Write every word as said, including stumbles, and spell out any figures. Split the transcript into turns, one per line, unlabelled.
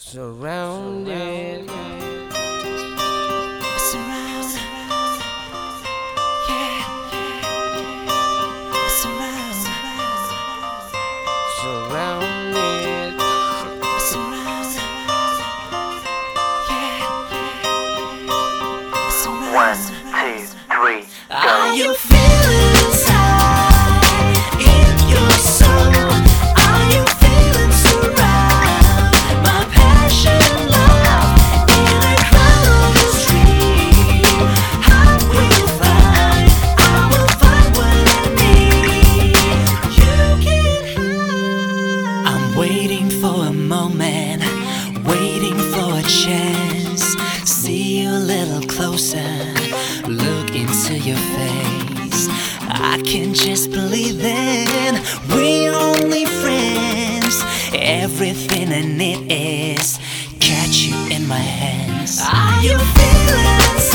Surrounded.
Surround, yeah, surround,
Surrounded.
surround, yeah, surround.
One, two, three,
Are
go.
you feeling inside in your soul? Are you feeling surround? My passion, love in a crowded street. I will find, I will find what I need. You can hide. I'm waiting for a moment, waiting for a chance. See you a little closer, look into your face. I can just believe in we only friends. Everything I need is catch you in my hands. Are you feeling